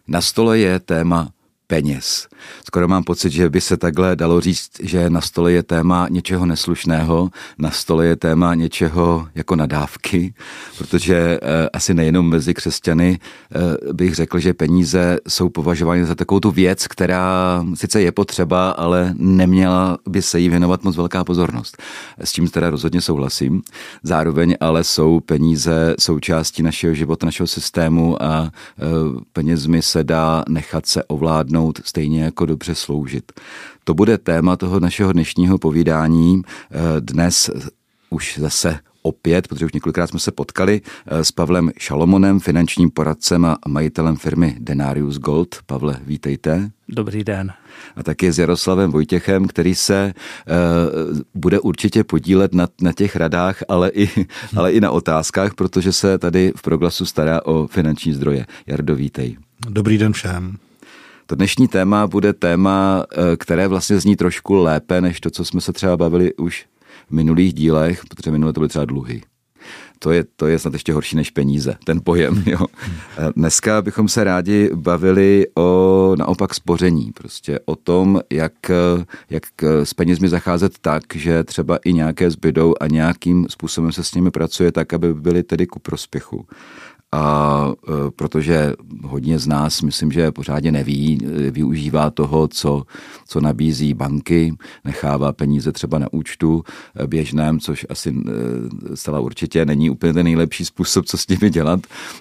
Na stole je téma peněz. Skoro mám pocit, že by se takhle dalo říct, že na stole je téma něčeho neslušného, na stole je téma něčeho jako nadávky, protože asi nejenom mezi křesťany bych řekl, že peníze jsou považovány za takovou tu věc, která sice je potřeba, ale neměla by se jí věnovat moc velká pozornost. S tím teda rozhodně souhlasím. Zároveň ale jsou peníze součástí našeho života, našeho systému a penězmi se dá nechat se ovládnout stejně jako dobře sloužit. To bude téma toho našeho dnešního povídání. Dnes už zase opět, protože už několikrát jsme se potkali s Pavlem Šalomonem, finančním poradcem a majitelem firmy Denarius Gold. Pavle, vítejte. Dobrý den. A taky s Jaroslavem Vojtěchem, který se bude určitě podílet na těch radách, ale i na otázkách, protože se tady v Proglasu stará o finanční zdroje. Jardo, vítej. Dobrý den všem. To dnešní téma bude téma, které vlastně zní trošku lépe, než to, co jsme se třeba bavili už v minulých dílech, protože minule to byly třeba dluhy. To je snad ještě horší než peníze, ten pojem. Jo. Dneska bychom se rádi bavili o naopak spoření, prostě o tom, jak s penězmi zacházet tak, že třeba i nějaké zbydou a nějakým způsobem se s nimi pracuje tak, aby byly tedy ku prospěchu. A protože hodně z nás, myslím, že pořádně neví, využívá toho, co nabízí banky, nechává peníze třeba na účtu běžném, což asi zcela určitě není úplně ten nejlepší způsob, co s nimi dělat,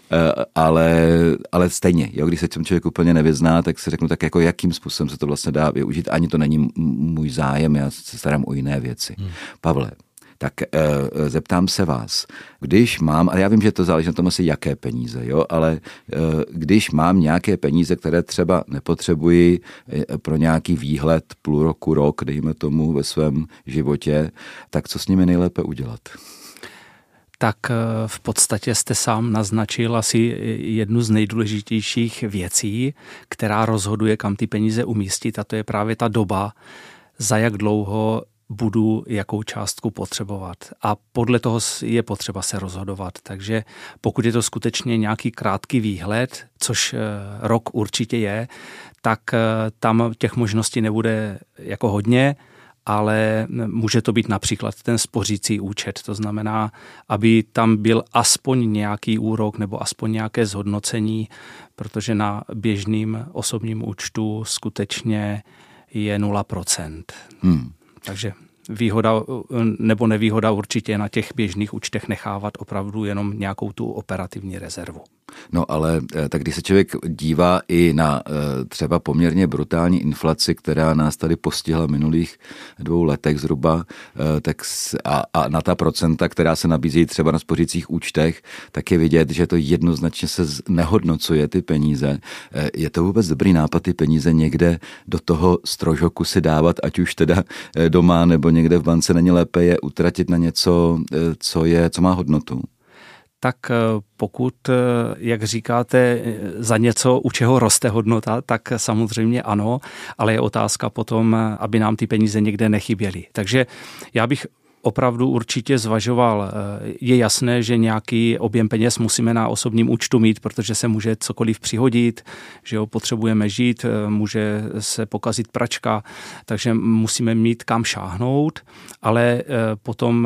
ale stejně, jo, když se ten člověk úplně nevyzná, tak si řeknu tak, jako jakým způsobem se to vlastně dá využít, ani to není můj zájem, já se starám o jiné věci. Pavle, tak zeptám se vás, když mám, a já vím, že to záleží na tom asi jaké peníze, jo, ale když mám nějaké peníze, které třeba nepotřebuji pro nějaký výhled půl roku, rok, dejme tomu ve svém životě, tak co s nimi nejlépe udělat? Tak v podstatě jste sám naznačil asi jednu z nejdůležitějších věcí, která rozhoduje, kam ty peníze umístit, a to je právě ta doba, za jak dlouho budu jakou částku potřebovat. A podle toho je potřeba se rozhodovat. Takže pokud je to skutečně nějaký krátký výhled, což rok určitě je, tak tam těch možností nebude jako hodně, ale může to být například ten spořící účet. To znamená, aby tam byl aspoň nějaký úrok nebo aspoň nějaké zhodnocení, protože na běžným osobním účtu skutečně je 0%. Takže výhoda nebo nevýhoda určitě na těch běžných účtech nechávat opravdu jenom nějakou tu operativní rezervu. No ale tak když se člověk dívá i na třeba poměrně brutální inflaci, která nás tady postihla v minulých 2 letech zhruba, tak a na ta procenta, která se nabízí třeba na spořících účtech, tak je vidět, že to jednoznačně se nehodnocuje ty peníze. Je to vůbec dobrý nápad ty peníze někde do toho strožoku si dávat, ať už teda doma nebo někde v bance, není lépe je utratit na něco, co má hodnotu? Tak pokud, jak říkáte, za něco, u čeho roste hodnota, tak samozřejmě ano, ale je otázka potom, aby nám ty peníze někde nechyběly. Takže já bych opravdu určitě zvažoval. Je jasné, že nějaký objem peněz musíme na osobním účtu mít, protože se může cokoliv přihodit, že jo, potřebujeme žít, může se pokazit pračka, takže musíme mít kam šáhnout, ale potom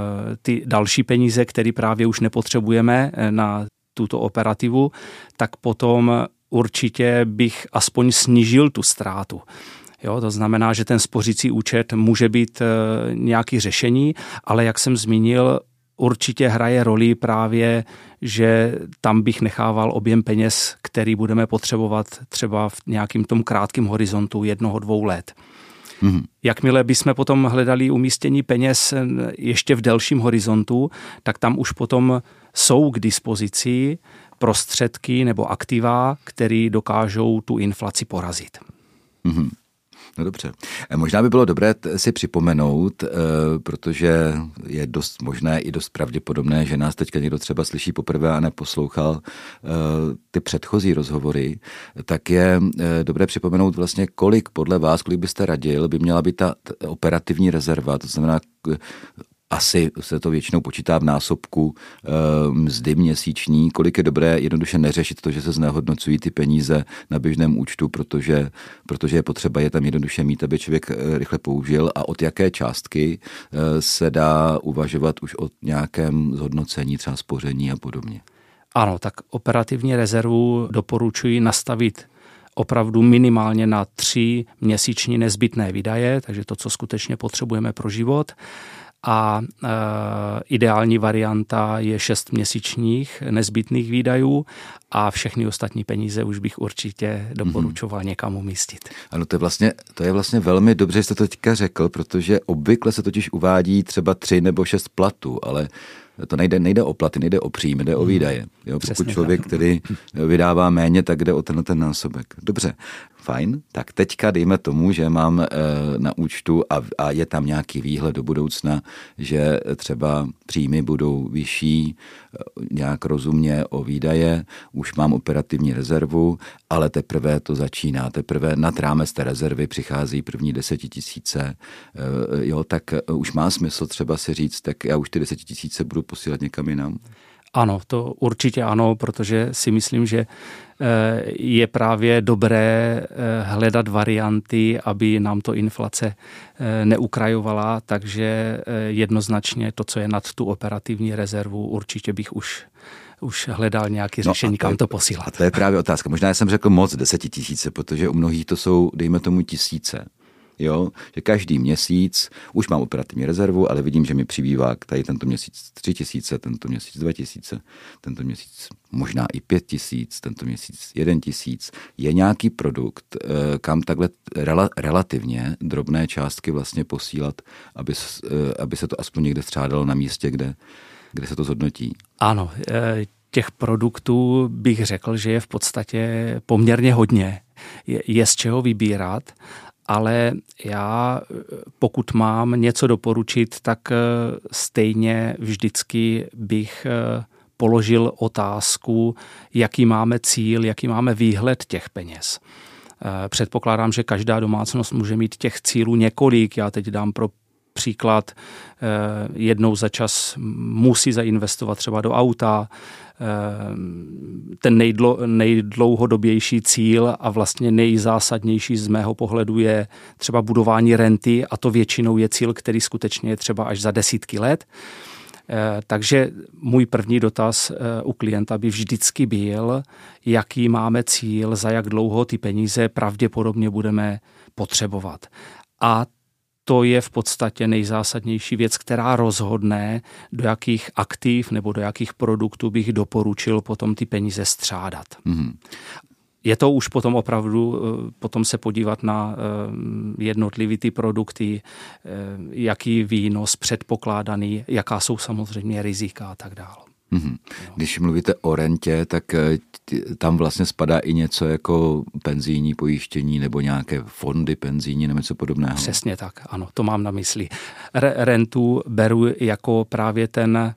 ty další peníze, které právě už nepotřebujeme na tuto operativu, tak potom určitě bych aspoň snížil tu ztrátu. Jo, to znamená, že ten spořící účet může být nějaký řešení, ale jak jsem zmínil, určitě hraje roli právě, že tam bych nechával objem peněz, který budeme potřebovat třeba v nějakým tom krátkém horizontu 1-2 let. Jakmile bychom potom hledali umístění peněz ještě v delším horizontu, tak tam už potom jsou k dispozici prostředky nebo aktiva, které dokážou tu inflaci porazit. No dobře. Možná by bylo dobré si připomenout, protože je dost možné i dost pravděpodobné, že nás teďka někdo třeba slyší poprvé a neposlouchal ty předchozí rozhovory, tak je dobré připomenout vlastně, kolik podle vás, kolik byste radil, by měla být ta operativní rezerva, to znamená asi se to většinou počítá v násobku mzdy měsíční, kolik je dobré jednoduše neřešit to, že se znehodnocují ty peníze na běžném účtu, protože je potřeba je tam jednoduše mít, aby člověk rychle použil, a od jaké částky se dá uvažovat už o nějakém zhodnocení, třeba spoření a podobně. Ano, tak operativní rezervu doporučuji nastavit opravdu minimálně na 3 měsíční nezbytné výdaje, takže to, co skutečně potřebujeme pro život. A ideální varianta je 6 měsíčních nezbytných výdajů a všechny ostatní peníze už bych určitě doporučoval někam umístit. Ano, to je vlastně velmi dobře, že jste to teďka řekl, protože obvykle se totiž uvádí třeba 3 nebo 6 platů, ale to nejde o platy, nejde o příjmy, jde o výdaje. Jo, pokud člověk, který vydává méně, tak jde o ten násobek. Dobře, fajn. Tak teďka dejme tomu, že mám na účtu a je tam nějaký výhled do budoucna, že třeba příjmy budou vyšší, nějak rozumně o výdaje, už mám operativní rezervu, ale teprve to začíná, teprve nad rámec té rezervy přichází první 10 000, tak už má smysl třeba si říct, tak já už ty 10 000 budu posílat někam jinam. Ano, to určitě ano, protože si myslím, že je právě dobré hledat varianty, aby nám to inflace neukrajovala, takže jednoznačně to, co je nad tu operativní rezervu, určitě bych už hledal nějaké řešení, kam to posílat. A to je právě otázka. Možná jsem řekl moc 10 000, protože u mnohých to jsou, dejme tomu, tisíce. Jo, že každý měsíc už mám operativní rezervu, ale vidím, že mi přibývá tady tento měsíc 3 000, tento měsíc 2 000, tento měsíc možná i 5 000, tento měsíc 1 000. Je nějaký produkt, kam takhle relativně drobné částky vlastně posílat, aby se to aspoň někde střádalo na místě, kde se to zhodnotí? Ano, těch produktů bych řekl, že je v podstatě poměrně hodně. Je z čeho vybírat. Ale já, pokud mám něco doporučit, tak stejně vždycky bych položil otázku, jaký máme cíl, jaký máme výhled těch peněz. Předpokládám, že každá domácnost může mít těch cílů několik. Já teď dám pro příklad, jednou za čas musí zainvestovat třeba do auta. Ten nejdlouhodobější cíl a vlastně nejzásadnější z mého pohledu je třeba budování renty, a to většinou je cíl, který skutečně je třeba až za desítky let. Takže můj první dotaz u klienta by vždycky byl, jaký máme cíl, za jak dlouho ty peníze pravděpodobně budeme potřebovat. A to je v podstatě nejzásadnější věc, která rozhodne, do jakých aktiv nebo do jakých produktů bych doporučil potom ty peníze střádat. Mm-hmm. Je to už potom opravdu, potom se podívat na jednotlivý ty produkty, jaký výnos předpokládaný, jaká jsou samozřejmě rizika a tak dále. Mm-hmm. Když mluvíte o rentě, tak tam vlastně spadá i něco jako penzijní pojištění nebo nějaké fondy penzijní nebo něco podobného. Přesně tak, ano, to mám na mysli. Rentu beru jako právě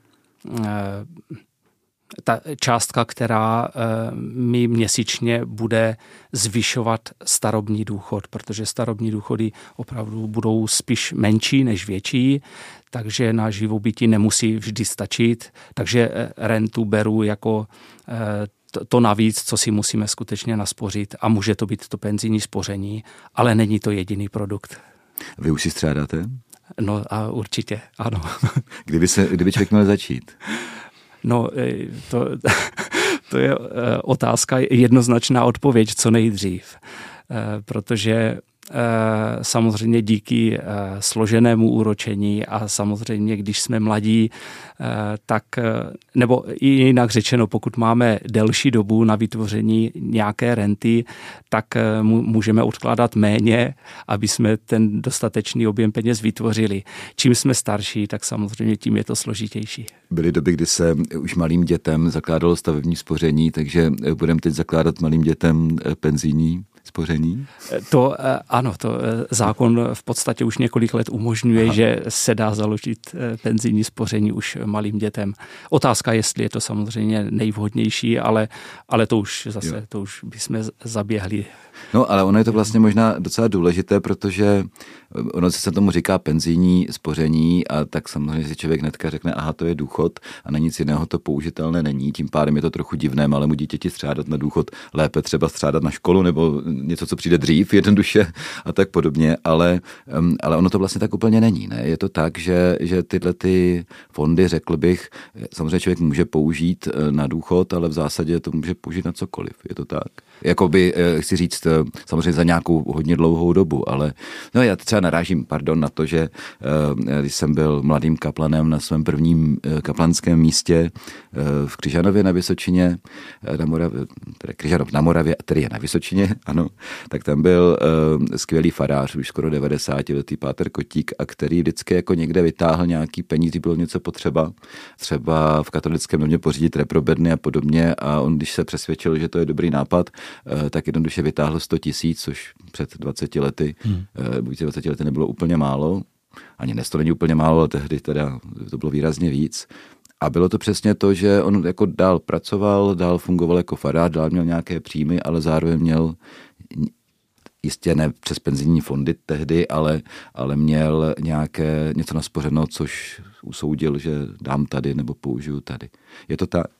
ta částka, která mi měsíčně bude zvyšovat starobní důchod, protože starobní důchody opravdu budou spíš menší než větší, takže na živobytí nemusí vždy stačit, takže rentu beru jako to navíc, co si musíme skutečně naspořit, a může to být to penzijní spoření, ale není to jediný produkt. Vy už si střádáte? No a určitě, ano. Kdyby člověk měl začít? No, to je otázka, jednoznačná odpověď co nejdřív, protože samozřejmě díky složenému úročení a samozřejmě, když jsme mladí, tak, nebo i jinak řečeno, pokud máme delší dobu na vytvoření nějaké renty, tak můžeme odkládat méně, aby jsme ten dostatečný objem peněz vytvořili. Čím jsme starší, tak samozřejmě tím je to složitější. Byly doby, kdy se už malým dětem zakládalo stavební spoření, takže budeme teď zakládat malým dětem penzijní spoření? To ano, to zákon v podstatě už několik let umožňuje, že se dá založit penzijní spoření už malým dětem. Otázka, jestli je to samozřejmě nejvhodnější, ale to už zase, to už bychom zaběhli. No, ale ono je to vlastně možná docela důležité, protože ono se tomu říká penzijní spoření a tak samozřejmě si člověk hnedka řekne, aha, to je důchod a na nic jiného to použitelné není. Tím pádem je to trochu divné malému dítěti střádat na důchod, lépe třeba střádat na školu nebo něco, co přijde dřív, jednoduše a tak podobně, ale ono to vlastně tak úplně není. Ne? Je to tak, že tyhle ty fondy, řekl bych, samozřejmě člověk může použít na důchod, ale v zásadě to může použít na cokoliv. Je to tak? Jakoby, chci říct, samozřejmě za nějakou hodně dlouhou dobu, ale no já třeba narážím, na to, že když jsem byl mladým kaplanem na svém prvním kaplanském místě v Křižanově na Vysočině, na Moravě, tedy je na Vysočině, ano, tak tam byl skvělý farář, už skoro 90letý páter Kotík, a který vždycky jako někde vytáhl nějaký peníze, bylo něco potřeba, třeba v katolickém domě pořídit reprobedny a podobně, a on, když se přesvědčil, že to je dobrý nápad, tak jednoduše vytáhl 100 000, což před 20 lety, 20 lety nebylo úplně málo, ani dnes to není úplně málo, ale tehdy teda to bylo výrazně víc. A bylo to přesně to, že on jako dál pracoval, dál fungoval jako farář, dál měl nějaké příjmy, ale zároveň měl, jistě ne přes penzijní fondy tehdy, ale měl něco naspořeno, což usoudil, že dám tady nebo použiju tady. Je to tak?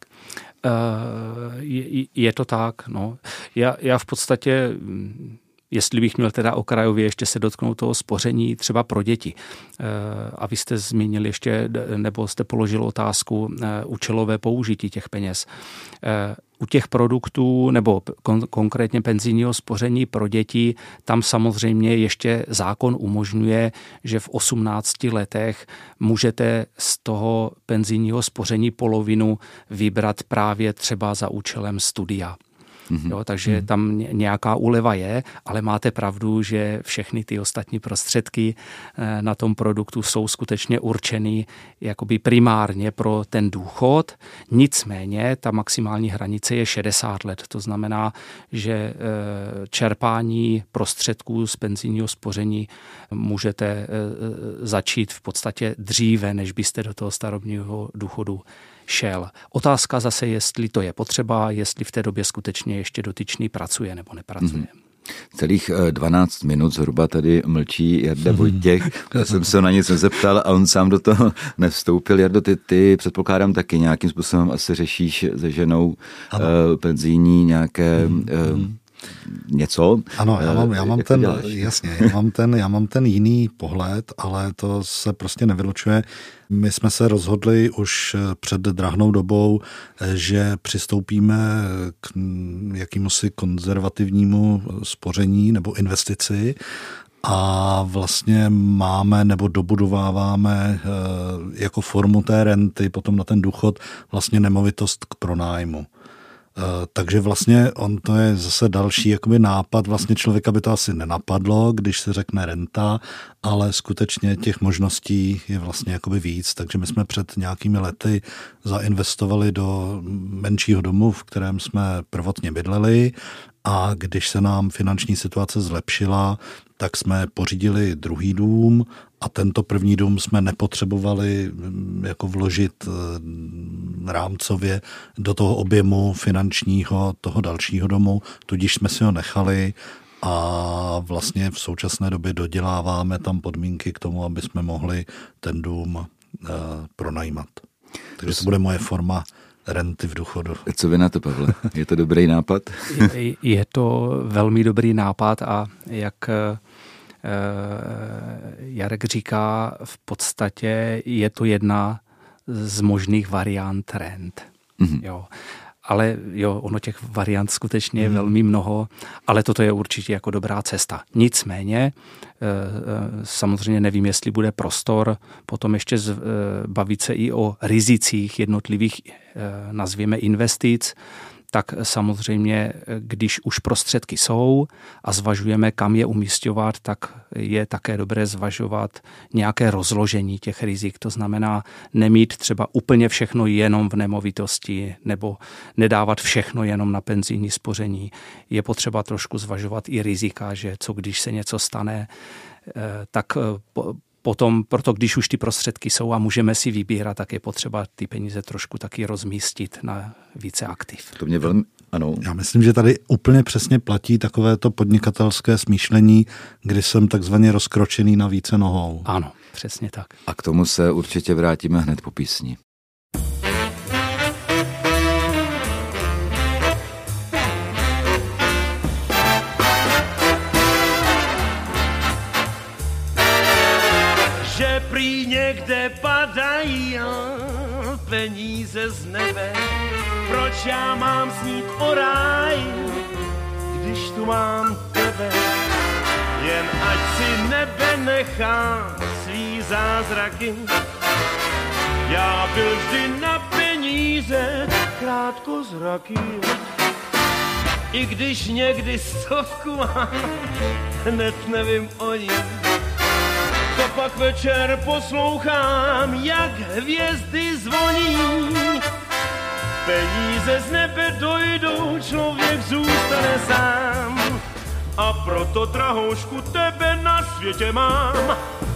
Je to tak, no. Já v podstatě, jestli bych měl teda okrajově ještě se dotknout toho spoření třeba pro děti. A vy jste zmínil ještě, nebo jste položil otázku účelové použití těch peněz. U těch produktů nebo konkrétně penzijního spoření pro děti, tam samozřejmě ještě zákon umožňuje, že v 18 letech můžete z toho penzijního spoření polovinu vybrat právě třeba za účelem studia. Jo, takže tam nějaká úleva je, ale máte pravdu, že všechny ty ostatní prostředky na tom produktu jsou skutečně určeny jakoby primárně pro ten důchod. Nicméně ta maximální hranice je 60 let. To znamená, že čerpání prostředků z penzijního spoření můžete začít v podstatě dříve, než byste do toho starobního důchodu šel. Otázka zase, jestli to je potřeba, jestli v té době skutečně ještě dotyčný pracuje nebo nepracuje. Celých 12 minut zhruba tady mlčí Jarda Vojtěch. Já jsem se na nic nezeptal a on sám do toho nevstoupil. Jardo, ty předpokládám taky nějakým způsobem asi řešíš se ženou penzijní nějaké něco. Ano, já mám ten jiný pohled, ale to se prostě nevylučuje. My jsme se rozhodli už před drahnou dobou, že přistoupíme k jakýmusi konzervativnímu spoření nebo investici a vlastně máme nebo dobudováváme jako formu té renty potom na ten důchod vlastně nemovitost k pronájmu. Takže vlastně to je zase další jakoby nápad, vlastně člověka by to asi nenapadlo, když se řekne renta, ale skutečně těch možností je vlastně jakoby víc, takže my jsme před nějakými lety zainvestovali do menšího domu, v kterém jsme prvotně bydleli, a když se nám finanční situace zlepšila, tak jsme pořídili druhý dům a tento první dům jsme nepotřebovali jako vložit rámcově do toho objemu finančního toho dalšího domu, tudíž jsme si ho nechali a vlastně v současné době doděláváme tam podmínky k tomu, aby jsme mohli ten dům pronajímat. Takže to bude moje forma renty v důchodu. Co vy na to, Pavle? Je to dobrý nápad? Je to velmi dobrý nápad a jak Jarek říká, v podstatě je to jedna z možných variant rent. Jo. Ale ono těch variant skutečně je velmi mnoho, ale toto je určitě jako dobrá cesta. Nicméně, samozřejmě nevím, jestli bude prostor potom ještě bavit se i o rizicích jednotlivých, nazvěme, investic. tak samozřejmě, když už prostředky jsou a zvažujeme, kam je umísťovat, tak je také dobré zvažovat nějaké rozložení těch rizik. To znamená nemít třeba úplně všechno jenom v nemovitosti nebo nedávat všechno jenom na penzijní spoření. Je potřeba trošku zvažovat i rizika, že co když se něco stane, tak potom, proto když už ty prostředky jsou a můžeme si vybírat, tak je potřeba ty peníze trošku taky rozmístit na více aktiv. To mě velmi, ano. Já myslím, že tady úplně přesně platí takovéto podnikatelské smýšlení, kdy jsem takzvaně rozkročený na více nohou. Ano, přesně tak. A k tomu se určitě vrátíme hned po písni. Že prý někde padají peníze z nebe, proč já mám snít o ráji, když tu mám tebe. Jen ať si nebe nechá svý zázraky, já byl vždy na peníze krátkozraký. I když někdy stovku mám, hned nevím o ní, to pak večer poslouchám, jak hvězdy zvoní. Peníze z nebe dojdou, člověk zůstane sám. A proto, drahoušku, tebe na světě mám.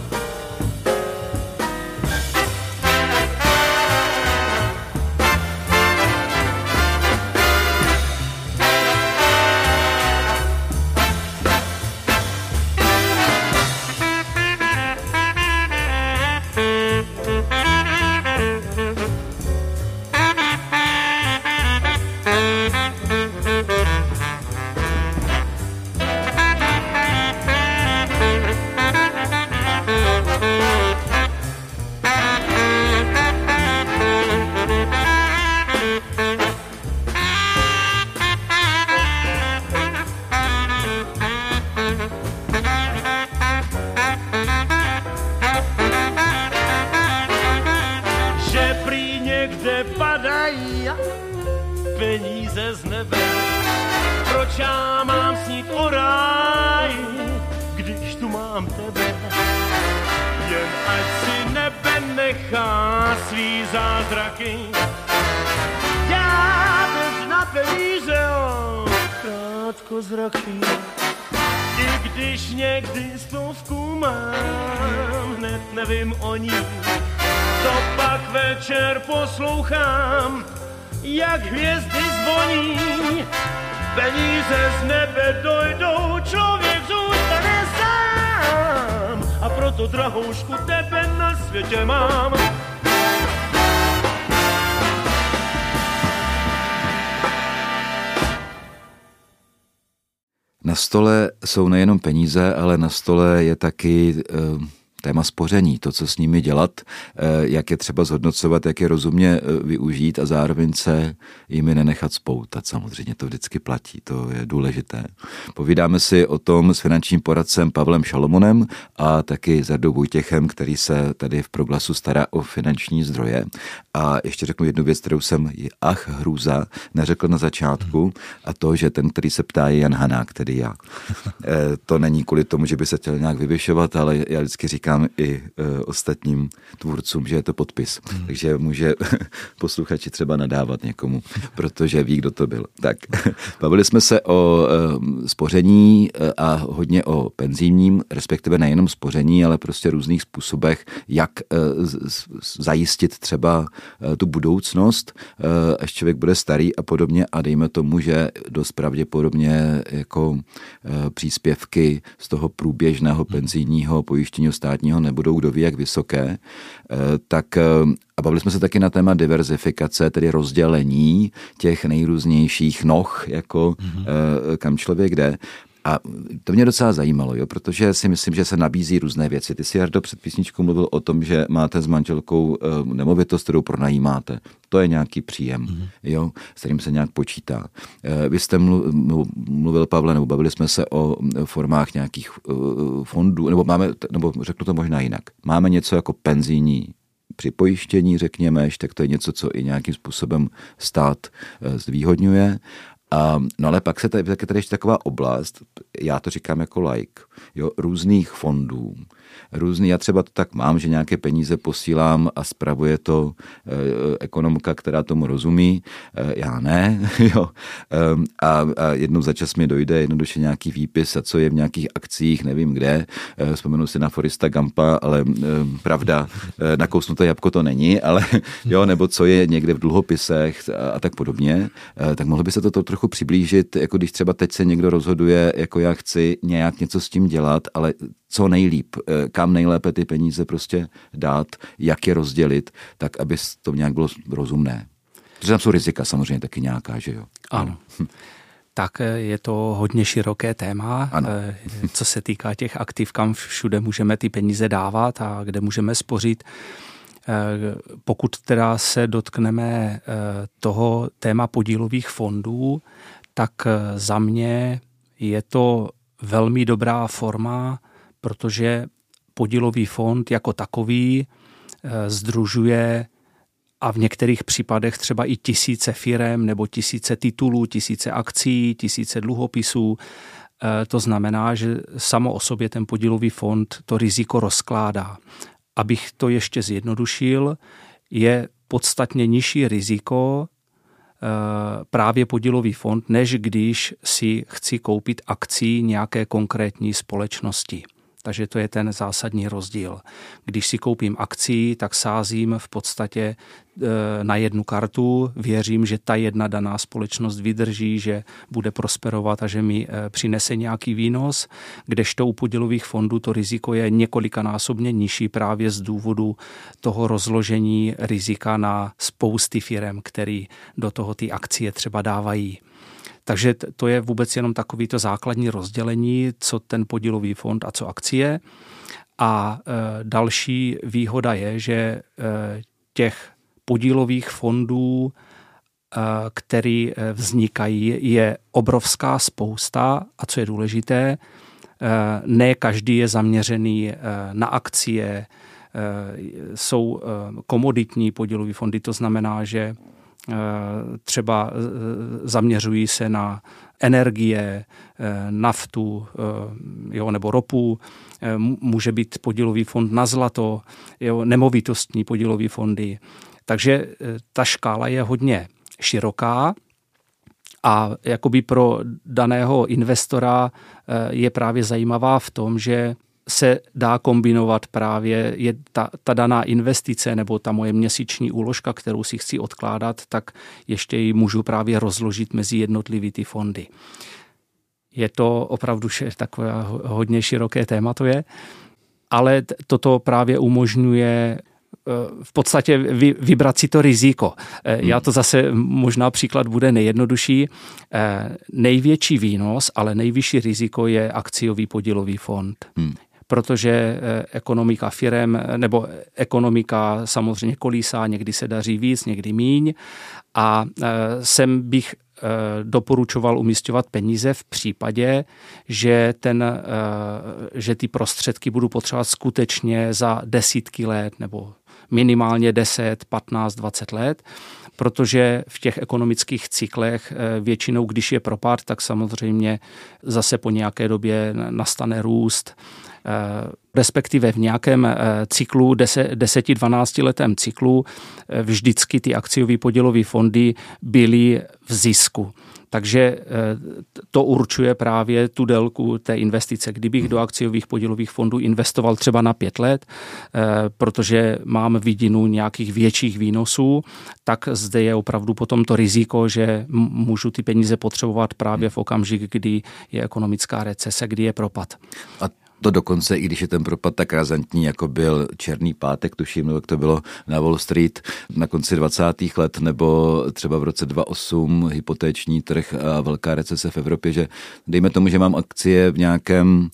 Peníze z nebe, proč já mám snít o ráji, když tu mám tebe. Jen ať si nebe nechá svý zázraky, já teď na peníze krátkozraký. I když někdy stovku mám, hned nevím o ní, to pak večer poslouchám, jak hvězdy zvoní. Peníze z nebe dojdou, člověk zůstane sám. A proto, drahoušku, tebe na světě mám. Na stole jsou nejenom peníze, ale na stole je taky téma spoření, to, co s nimi dělat, jak je třeba zhodnocovat, jak je rozumně využít a zároveň se jimi nenechat spoutat. Samozřejmě to vždycky platí, to je důležité. Povídáme si o tom s finančním poradcem Pavlem Šalomonem a taky s Jardou Vojtěchem, který se tady v Proglasu stará o finanční zdroje. A ještě řeknu jednu věc, kterou jsem hrůza neřekl na začátku, a to, že ten, který se ptá, je Jan Hanák, tedy já. To není kvůli tomu, že by se chtěl nějak vyvyšovat, ale já vždycky říkám i ostatním tvůrcům, že je to podpis. Takže může posluchači třeba nadávat někomu, protože ví, kdo to byl. Tak, bavili jsme se o spoření a hodně o penzijním, respektive nejenom spoření, ale prostě různých způsobech, jak zajistit třeba tu budoucnost, až člověk bude starý a podobně, a dejme tomu, že dost pravděpodobně jako příspěvky z toho průběžného penzijního pojištění státního nebudou kdo ví jak vysoké, tak a bavili jsme se taky na téma diverzifikace, tedy rozdělení těch nejrůznějších noh, jako kam člověk jde. A to mě docela zajímalo, jo, protože si myslím, že se nabízí různé věci. Ty si, Jardo, před písničkou mluvil o tom, že máte s manželkou nemovitost, kterou pronajímáte. To je nějaký příjem, jo, s kterým se nějak počítá. Vy jste mluvil, Pavle, nebo bavili jsme se o formách nějakých fondů, nebo řeknu to možná jinak. Máme něco jako penzijní připojištění, řekněme, tak to je něco, co i nějakým způsobem stát zvýhodňuje. No ale pak je tady ještě taková oblast, já to říkám jako laik, různých fondů. Já třeba to tak mám, že nějaké peníze posílám a spravuje to ekonomka, která tomu rozumí, já ne. Jo. A jednou za čas mi dojde jednoduše nějaký výpis, a co je v nějakých akcích, nevím kde, vzpomenu si na Forresta Gumpa, ale pravda, nakousnuté jabko to není, ale jo, nebo co je někde v dluhopisech a tak podobně, tak mohlo by se to trochu přiblížit, jako když třeba teď se někdo rozhoduje, jako já chci nějak něco s tím dělat, ale co nejlíp, kam nejlépe ty peníze prostě dát, jak je rozdělit, tak aby to nějak bylo rozumné. Protože tam jsou rizika samozřejmě taky nějaká, že jo? Ano. Tak je to hodně široké téma, ano. Co se týká těch aktiv, kam všude můžeme ty peníze dávat a kde můžeme spořit. Pokud teda se dotkneme toho téma podílových fondů, tak za mě je to velmi dobrá forma, protože podílový fond jako takový sdružuje a v některých případech třeba i tisíce firem nebo tisíce titulů, tisíce akcí, tisíce dluhopisů. To znamená, že samo o sobě ten podílový fond to riziko rozkládá. Abych to ještě zjednodušil, je podstatně nižší riziko právě podílový fond, než když si chci koupit akcí nějaké konkrétní společnosti. Takže to je ten zásadní rozdíl. Když si koupím akcí, tak sázím v podstatě na jednu kartu, věřím, že ta jedna daná společnost vydrží, že bude prosperovat a že mi přinese nějaký výnos, kdežto u podílových fondů to riziko je několikanásobně nižší právě z důvodu toho rozložení rizika na spousty firem, který do toho ty akcie třeba dávají. Takže to je vůbec jenom takovýto základní rozdělení, co ten podílový fond a co akcie. A další výhoda je, že těch podílových fondů, které vznikají, je obrovská spousta a co je důležité, ne každý je zaměřený na akcie, jsou komoditní podílové fondy, to znamená, že třeba zaměřují se na energie, naftu nebo ropu, může být podílový fond na zlato, nemovitostní podílové fondy. Takže ta škála je hodně široká a jakoby pro daného investora je právě zajímavá v tom, že se dá kombinovat právě ta daná investice nebo ta moje měsíční úložka, kterou si chci odkládat, tak ještě ji můžu právě rozložit mezi jednotlivý ty fondy. Je to opravdu takové hodně široké téma to je, ale toto právě umožňuje v podstatě vybrat si to riziko. Já to zase, možná příklad bude nejjednodušší. Největší výnos, ale nejvyšší riziko je akciový podílový fond. Protože ekonomika firem nebo ekonomika samozřejmě kolísá, někdy se daří víc, někdy míň a sem bych doporučoval umisťovat peníze v případě, že ty prostředky budu potřebovat skutečně za desítky let nebo minimálně 10, 15, 20 let, protože v těch ekonomických cyklech většinou, když je propad, tak samozřejmě zase po nějaké době nastane růst, respektive v nějakém cyklu, 10-12 letém cyklu, vždycky ty akciové podílové fondy byly v zisku. Takže to určuje právě tu délku té investice. Kdybych do akciových podílových fondů investoval třeba na 5 let, protože mám vidinu nějakých větších výnosů, tak zde je opravdu potom to riziko, že můžu ty peníze potřebovat právě v okamžik, kdy je ekonomická recese, kdy je propad. A to dokonce, i když je ten propad tak razantní, jako byl Černý pátek, tuším, jak to bylo na Wall Street na konci 20. let, nebo třeba v roce 2008 hypotéční trh a velká recese v Evropě, že dejme tomu, že mám akcie v nějakém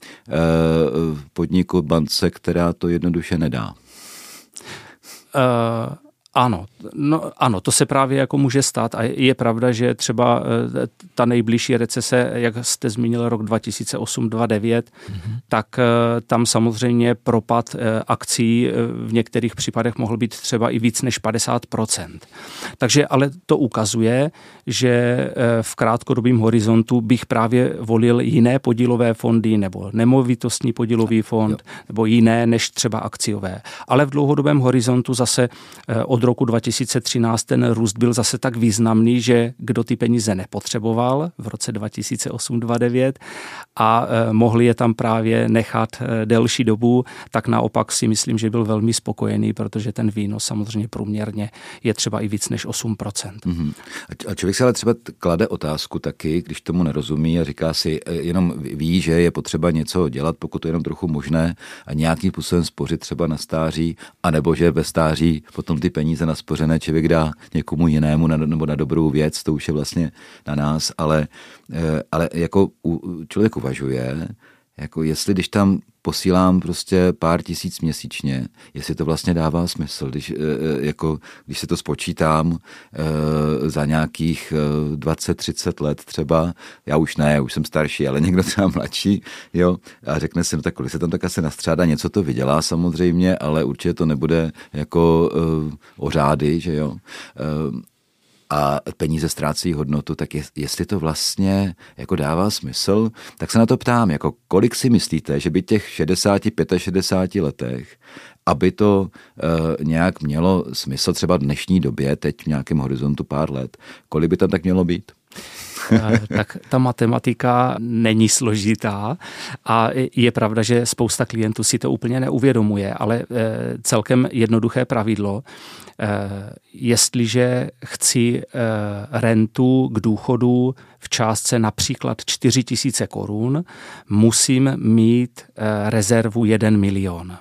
podniku, bance, která to jednoduše nedá. Ano, to se právě jako může stát a je pravda, že třeba ta nejbližší recese, jak jste zmínil rok 2008-2009, tak tam samozřejmě propad akcí v některých případech mohl být třeba i víc než 50%. Takže ale to ukazuje, že v krátkodobém horizontu bych právě volil jiné podílové fondy nebo nemovitostní podílový fond nebo jiné než třeba akciové. Ale v dlouhodobém horizontu zase od roku 2013 ten růst byl zase tak významný, že kdo ty peníze nepotřeboval v roce 2008-2009 a mohli je tam právě nechat delší dobu, tak naopak si myslím, že byl velmi spokojený, protože ten výnos samozřejmě průměrně je třeba i víc než 8%. Mm-hmm. A člověk se ale třeba klade otázku taky, když tomu nerozumí a říká si, jenom ví, že je potřeba něco dělat, pokud to je jenom trochu možné a nějakým způsobem spořit třeba na stáří, anebo že ve stáří potom ty peníze naspořené člověk dá někomu jinému nebo na dobrou věc, to už je vlastně na nás, ale jako člověk uvažuje, jako jestli když tam posílám prostě pár tisíc měsíčně, jestli to vlastně dává smysl, když se to spočítám za nějakých 20-30 let třeba, já už jsem starší, ale někdo třeba mladší, jo, a řekne si, no tak kolik se tam tak asi nastřádá, něco to vydělá samozřejmě, ale určitě to nebude jako o řády, že jo. A peníze ztrácí hodnotu, tak jestli to vlastně jako dává smysl, tak se na to ptám, jako kolik si myslíte, že by těch 60-65 letech, aby to nějak mělo smysl třeba v dnešní době, teď v nějakém horizontu pár let, kolik by tam tak mělo být? Tak ta matematika není složitá a je pravda, že spousta klientů si to úplně neuvědomuje, ale celkem jednoduché pravidlo, jestliže chci rentu k důchodu v částce například 4 000 korun, musím mít rezervu 1 milion.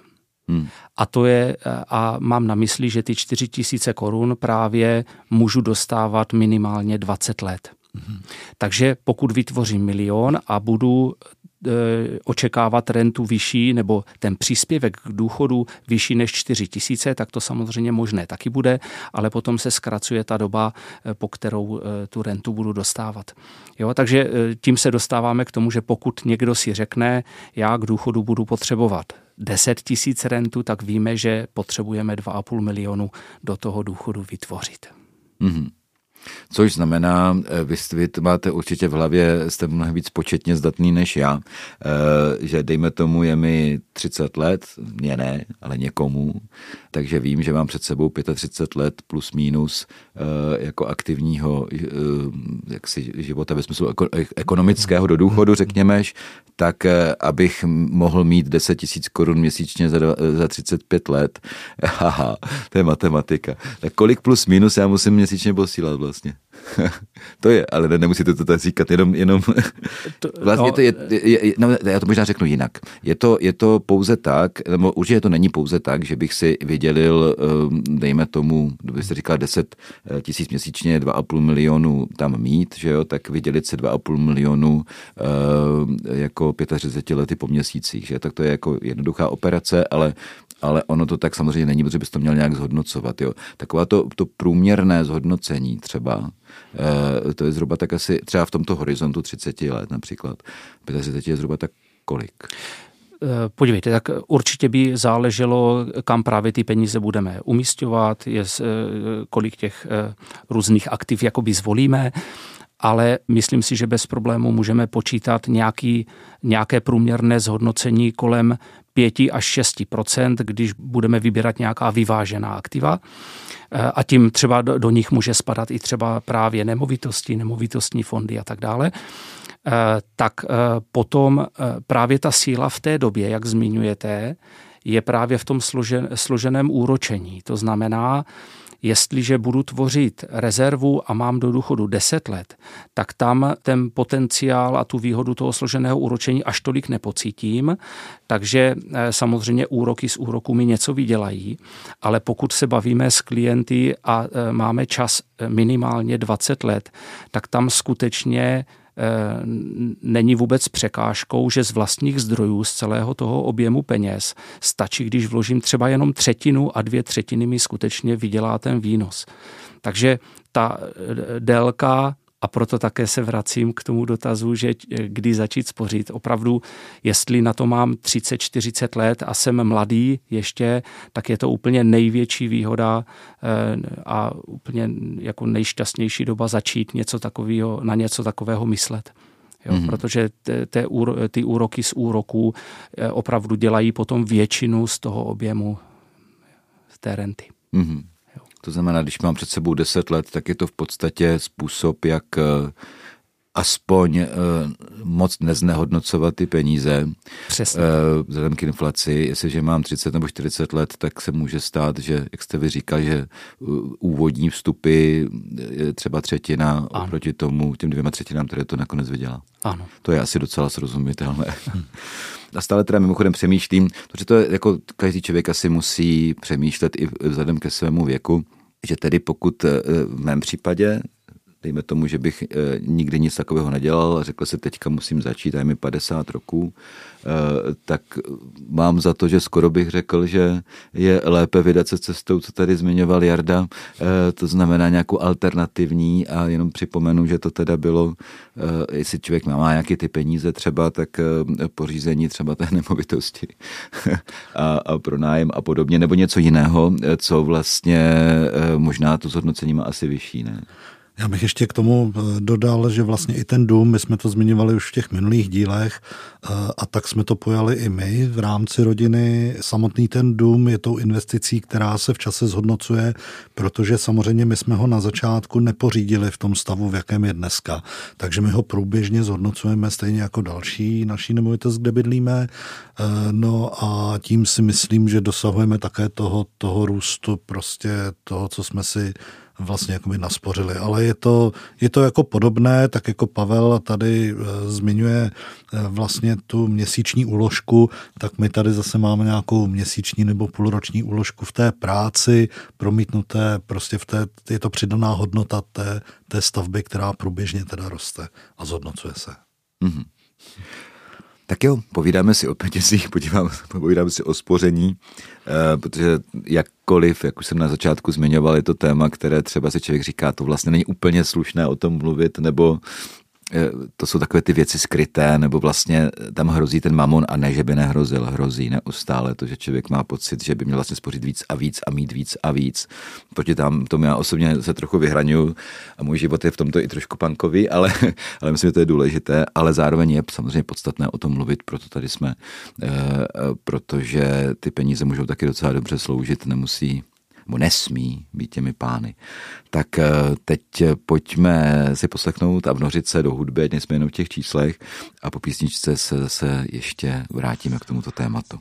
A mám na mysli, že ty 4 000 korun právě můžu dostávat minimálně 20 let. Takže pokud vytvořím 1 milion a budu očekávat rentu vyšší nebo ten příspěvek k důchodu vyšší než 4 000, tak to samozřejmě možné taky bude, ale potom se zkracuje ta doba, po kterou tu rentu budu dostávat. Jo, takže tím se dostáváme k tomu, že pokud někdo si řekne, já k důchodu budu potřebovat 10 000 rentu, tak víme, že potřebujeme 2,5 milionu do toho důchodu vytvořit. Mm-hmm. Což znamená, vy to máte určitě v hlavě, jste mnohem víc početně zdatný než já, že dejme tomu je mi 30 let, mě ne, ale někomu, takže vím, že mám před sebou 35 let plus minus jako aktivního jaksi života ve smyslu ekonomického do důchodu, řekněme, tak abych mohl mít 10 000 korun měsíčně za 35 let. Haha, to je matematika. Tak kolik plus minus já musím měsíčně posílat vlastně? To je, ale nemusíte to tak říkat, jenom vlastně to je, já to možná řeknu jinak. Je to pouze tak, nebo určitě to není pouze tak, že bych si vydělil, dejme tomu, byste říkal 10 000 měsíčně, 2,5 milionu tam mít, že jo, tak vydělit si 2,5 milionu jako 35 lety po měsících, že? Tak to je jako jednoduchá operace, ale ono to tak samozřejmě není, protože bys to měl nějak zhodnocovat. Jo. Taková to průměrné zhodnocení třeba, to je zhruba tak asi, třeba v tomto horizontu 30 let například, 35 je zhruba tak kolik? Podívejte, tak určitě by záleželo, kam právě ty peníze budeme umísťovat, kolik těch různých aktiv jakoby zvolíme, ale myslím si, že bez problému můžeme počítat nějaké průměrné zhodnocení kolem 5 až 6%, když budeme vybírat nějaká vyvážená aktiva. A tím třeba do nich může spadat i třeba právě nemovitosti, nemovitostní fondy a tak dále. Tak potom právě ta síla v té době, jak zmiňujete, je právě v tom složeném úročení. To znamená, jestliže budu tvořit rezervu a mám do důchodu 10 let, tak tam ten potenciál a tu výhodu toho složeného úročení až tolik nepocítím, takže samozřejmě úroky z úroků mi něco vydělají, ale pokud se bavíme s klienty a máme čas minimálně 20 let, tak tam skutečně není vůbec překážkou, že z vlastních zdrojů, z celého toho objemu peněz, stačí, když vložím třeba jenom 1/3 a 2/3 mi skutečně vydělá ten výnos. Takže ta délka, a proto také se vracím k tomu dotazu, že kdy začít spořit. Opravdu, jestli na to mám 30-40 let a jsem mladý ještě, tak je to úplně největší výhoda a úplně jako nejšťastnější doba začít na něco takového myslet. Jo, protože ty úroky z úroků opravdu dělají potom většinu z toho objemu té renty. Mm-hmm. To znamená, když mám před sebou 10 let, tak je to v podstatě způsob, jak aspoň moc neznehodnocovat ty peníze. Přesně. Vzhledem k inflaci, jestliže mám 30 nebo 40 let, tak se může stát, že, jak jste vy říkal, že úvodní vstupy je třeba 1/3 oproti tomu, těm 2/3, které to nakonec vydělá. Ano. To je asi docela srozumitelné. A stále teda mimochodem přemýšlím, protože to je, jako každý člověk asi musí přemýšlet i vzhledem ke svému věku, že tedy pokud v mém případě, dejme tomu, že bych nikdy nic takového nedělal a řekl si, teďka musím začít, a je mi 50 roků, tak mám za to, že skoro bych řekl, že je lépe vydat se cestou, co tady zmiňoval Jarda, to znamená nějakou alternativní, a jenom připomenu, že to teda bylo, jestli člověk má nějaké ty peníze třeba, tak pořízení třeba té nemovitosti a pronájem a podobně, nebo něco jiného, co vlastně možná to zhodnocení má asi vyšší, ne? Já bych ještě k tomu dodal, že vlastně i ten dům, my jsme to zmiňovali už v těch minulých dílech a tak jsme to pojali i my v rámci rodiny. Samotný ten dům je tou investicí, která se v čase zhodnocuje, protože samozřejmě my jsme ho na začátku nepořídili v tom stavu, v jakém je dneska. Takže my ho průběžně zhodnocujeme stejně jako další naší nemovitost, kde bydlíme. No a tím si myslím, že dosahujeme také toho růstu, prostě toho, co jsme si vlastně jakoby naspořili. Ale je to jako podobné, tak jako Pavel tady zmiňuje vlastně tu měsíční úložku, tak my tady zase máme nějakou měsíční nebo půlroční úložku v té práci, promítnuté prostě je to přidaná hodnota té stavby, která průběžně teda roste a zhodnocuje se. Mm-hmm. Tak jo, povídáme si o penězích, povídáme si o spoření, protože jakkoliv, jak už jsem na začátku zmiňoval, je to téma, které třeba si člověk říká, to vlastně není úplně slušné o tom mluvit, nebo to jsou takové ty věci skryté, nebo vlastně tam hrozí ten mamon, a ne, že by nehrozil, hrozí neustále to, že člověk má pocit, že by měl vlastně spořit víc a víc a mít víc a víc. Proti tomu já osobně se trochu vyhraňuju a můj život je v tomto i trošku punkový, ale myslím, že to je důležité, ale zároveň je samozřejmě podstatné o tom mluvit, proto tady jsme, protože ty peníze můžou taky docela dobře sloužit, nemusí nebo nesmí být těmi pány. Tak teď pojďme si poslechnout a vnořit se do hudby, ať nejsme jenom v těch číslech, a po písničce se ještě vrátíme k tomuto tématu.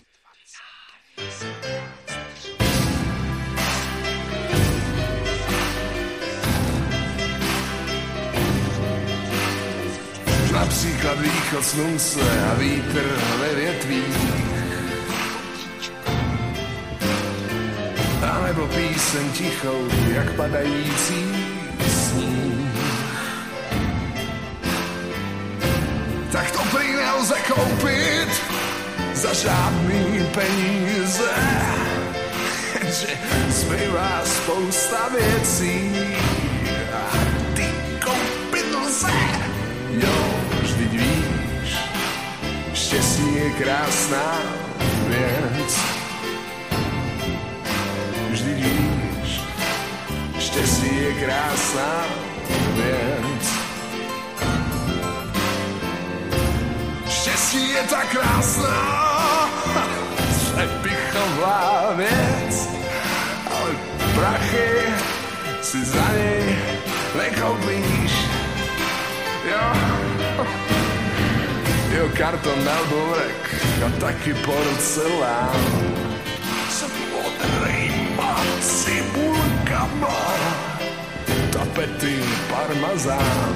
Například východ slunce a vítr ve větvích, a nebo píseň tichou, jak padající sníh. Tak to prý nelze koupit za žádný peníze, že zbývá spousta věcí a ty koupit lze. Jo, vždyť víš, štěstí je krásná věc. Vždyť víš, štěstí je krásná věc. Štěstí je tak krásná, přepichová věc, ale prachy si za něj nekoupíš. Jo, karton na burek a taky porcelán. Cibulkama, tapety parmazán.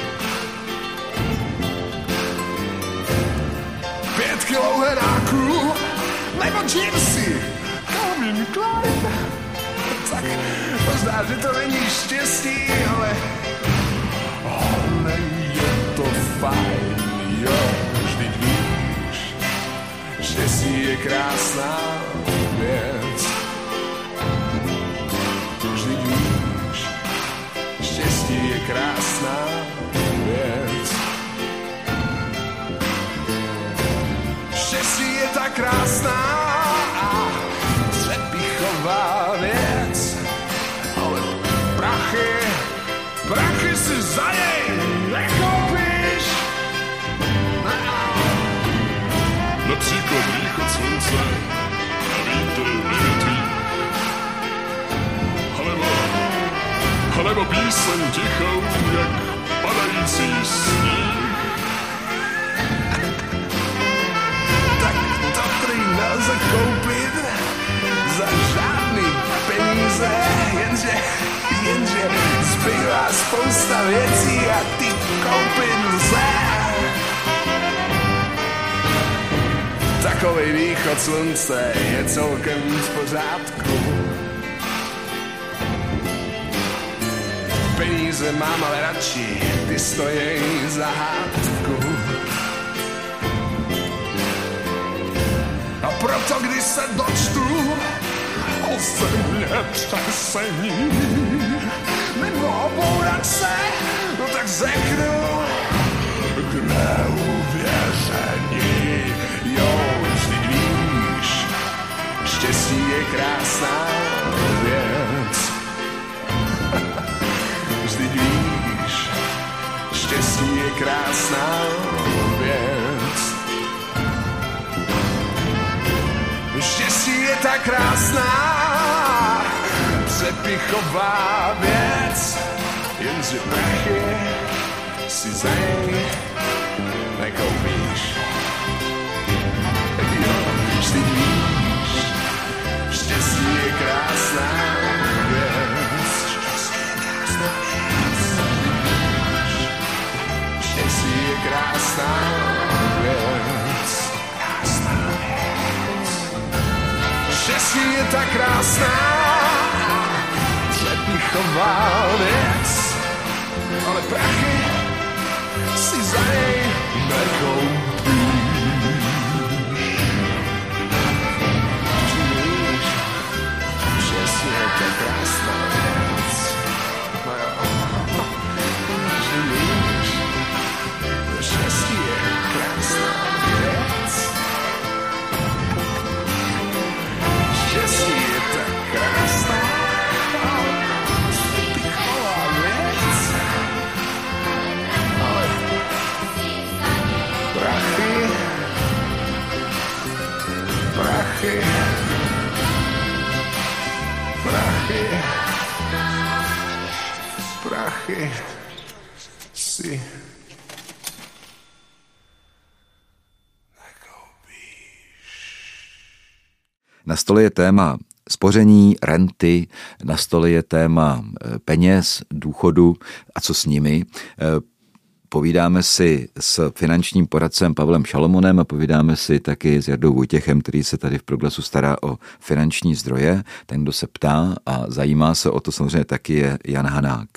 5 kilo heráků, nebo džírsy, Calvin Klein. Tak možná, že to není štěstí, ale je to fajn, jo, vždyť víš, štěstí je krásná věc. Vždyť víš, štěstí je krásná věc. Štěstí je tak krásná a přepichová věc, ale prachy si za něj nekoupíš. Například východ slunce a vítr nevětví. Alebo píseň tichou, jak padající sníh. Tak to prý nelze koupit za žádný peníze, jenže zbývá spousta věcí a ty koupit lze. Takovej východ slunce je celkem v pořádku. Peníze mám ale radši, ty stojí za hádku. A proto, když se dočtu o zemětřesení nebo o bouračce, no tak řeknu k neuvěření. Jo, vždyť víš, štěstí je krásná věc. Vždyť víš, štěstí je krásná věc. Štěstí je tak krásná, přepichová věc, jenže prachy si za něj nekoupíš. Jo, vždyť víš, štěstí je krásná věc. Štěstí je krásná věc. Štěstí je tak krásná, přepichová věc, ale prachy si za něj nekoupíš. Víš, štěstí je tak krásná věc. No jo. Víš, štěstí je krásná věc. Štěstí je tak krásná pichová věc. Ale prachy si Na stole je téma spoření, renty, na stole je téma peněz, důchodu a co s nimi. Povídáme si s finančním poradcem Pavlem Šalomonem a povídáme si taky s Jardou Vojtěchem, který se tady v Proglasu stará o finanční zdroje. Ten, kdo se ptá a zajímá se o to, samozřejmě taky je Jan Hanák.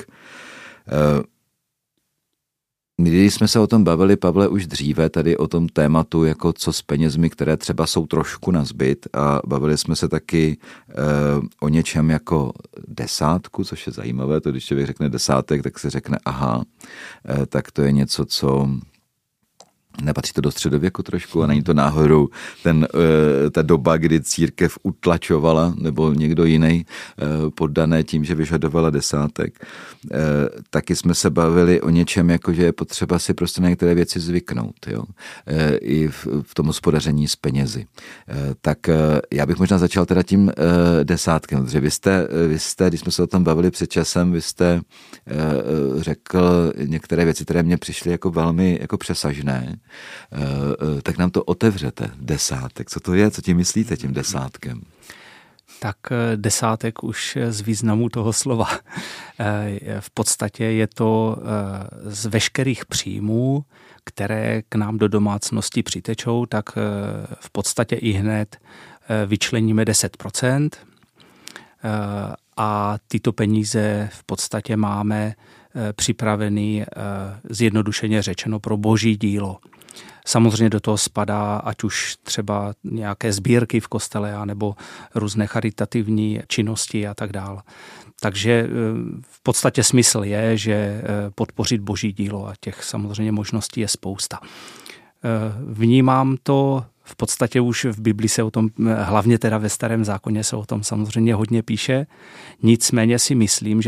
My jsme se o tom bavili, Pavle, už dříve tady o tom tématu, jako co s penězmi, které třeba jsou trošku na zbyt, a bavili jsme se taky o něčem jako desátku, což je zajímavé, to když člověk řekne desátek, tak se řekne aha, tak to je něco, co nepatří to do středověku trošku a není to náhodou ta doba, kdy církev utlačovala nebo někdo jiný poddané tím, že vyžadovala desátek. Taky jsme se bavili o něčem, jako že je potřeba si prostě na některé věci zvyknout. Jo? I v tom hospodaření s penězi. Tak já bych možná začal teda tím desátkem, protože vy jste, když jsme se o tom bavili před časem, vy jste řekl některé věci, které mě přišly jako velmi jako přesažné. Tak nám to otevřete, desátek. Co to je? Co tím myslíte tím desátkem? Tak desátek už z významu toho slova. V podstatě je to z veškerých příjmů, které k nám do domácnosti přitečou, tak v podstatě i hned vyčleníme 10%. A tyto peníze v podstatě máme připravený, zjednodušeně řečeno, pro boží dílo. Samozřejmě do toho spadá ať už třeba nějaké sbírky v kostele, nebo různé charitativní činnosti a tak dále. Takže v podstatě smysl je, že podpořit boží dílo a těch samozřejmě možností je spousta. Vnímám to v podstatě už v Bibli se o tom, hlavně teda ve Starém zákoně se o tom samozřejmě hodně píše, nicméně si myslím,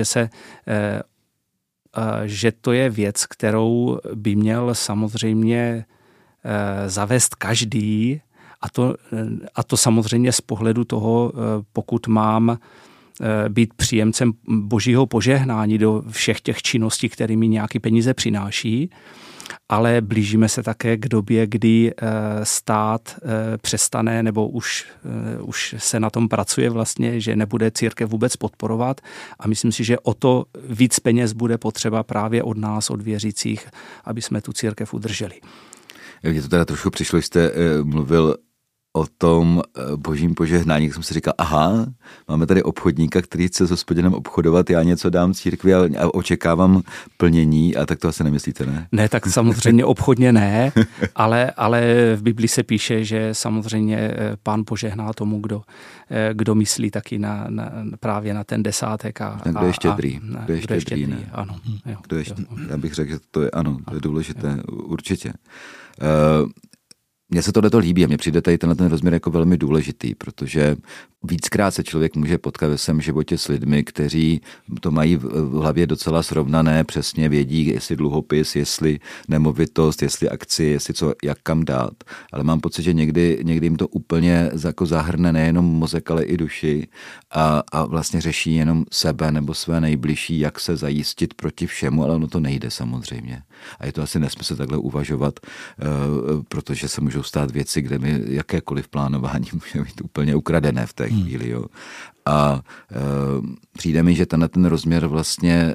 že to je věc, kterou by měl samozřejmě zavést každý a to samozřejmě z pohledu toho, pokud mám být příjemcem božího požehnání do všech těch činností, kterými nějaký peníze přináší, ale blížíme se také k době, kdy stát přestane, nebo už se na tom pracuje vlastně, že nebude církev vůbec podporovat a myslím si, že o to víc peněz bude potřeba právě od nás, od věřících, aby jsme tu církev udrželi. Mně to teda trošku přišlo, jste mluvil o tom božím požehnání, jak jsem si říkal, aha, máme tady obchodníka, který chce s Hospodinem obchodovat, já něco dám církvi a očekávám plnění, a tak to asi nemyslíte, ne? Ne, tak samozřejmě obchodně ne, ale v Biblii se píše, že samozřejmě Pán požehná tomu, kdo myslí taky právě na ten desátek. Kdo je štědrý. Kdo je štědrý, ne? Ano. Jo, já bych řekl, že to je, ano, to je důležité, určitě. Mně se tohleto líbí a mně přijde tady tenhle ten rozměr jako velmi důležitý, protože víckrát se člověk může potkat ve svém životě s lidmi, kteří to mají v hlavě docela srovnané, přesně vědí, jestli dluhopis, jestli nemovitost, jestli akci, jestli co, jak kam dát. Ale mám pocit, že někdy jim to úplně jako zahrne nejenom mozek, ale i duši a vlastně řeší jenom sebe nebo své nejbližší, jak se zajistit proti všemu, ale ono to nejde samozřejmě. A je to asi nesmysl takhle uvažovat, protože se můžou stát věci, kde mi jakékoliv plánování může být úplně ukradené v té chvíli. Jo. A přijde mi, že ten rozměr vlastně